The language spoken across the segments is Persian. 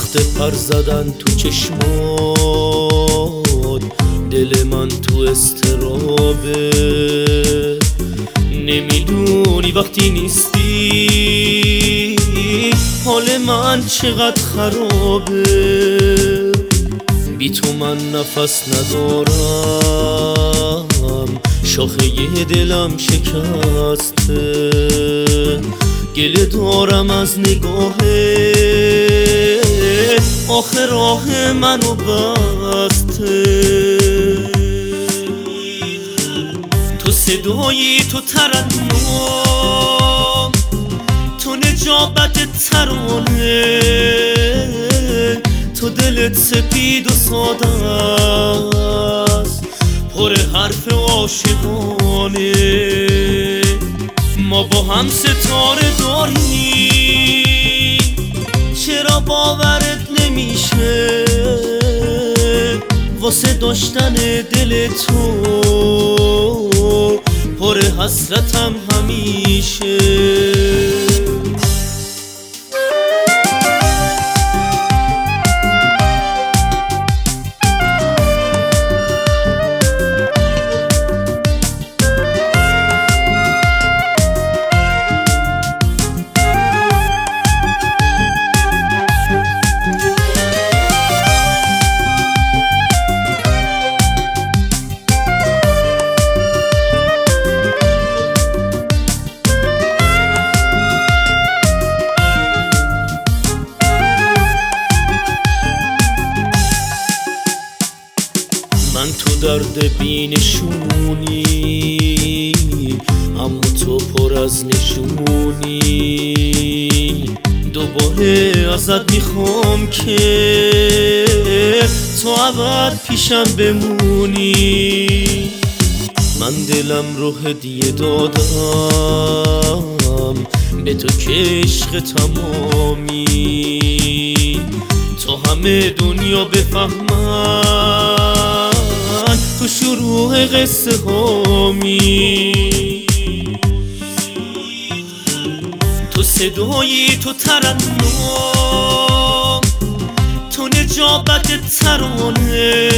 وقت پر زدن تو چشمات، دل من تو اضطرابه. نمیدونی وقتی نیستی حال من چقدر خرابه. بی تو من نفس ندارم، شاخه دلم شکسته. گله دارم از نگاهه، آخه راه منو بسته. تو صدایی، تو ترنم، تو نجابت ترانه، تو دلت سپید و ساده است، پر حرف عاشقانه. ما با هم ستاره داریم، چرا باورت نمیشه واسه داشتن دل تو، پر حسرتم همیشه. من تو درد بینشونی، اما تو پر از نشونی. دوباره ازت میخوام که تو ابد پیشم بمونی. من دلم رو هدیه دادم به تو که عشق تمامی. تو همه دنیا بفهمن تو شروع قصه هامی. تو صدایی، تو ترنم، تو نجابت ترانه،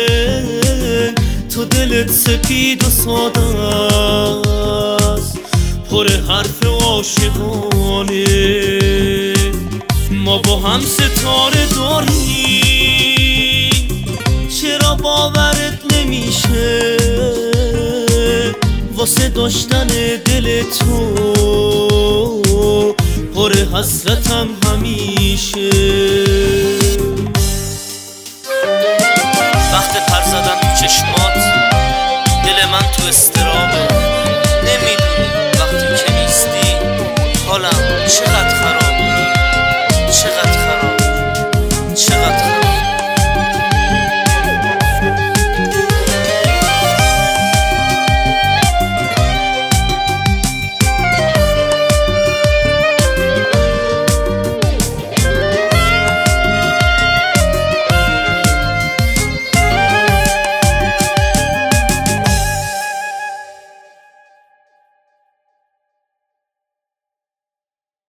تو دلت سپید و ساده است، پر حرف عاشقانه. ما با هم ستاره داریم، چرا باورت نمیشه واسه داشتن دل تو، پر حسرتم همیشه. وقت پر زدن تو چشمات، دل من تو اضطرابه. نمیدونی وقتی که نیستی حالم چقدر خرابه، چقدر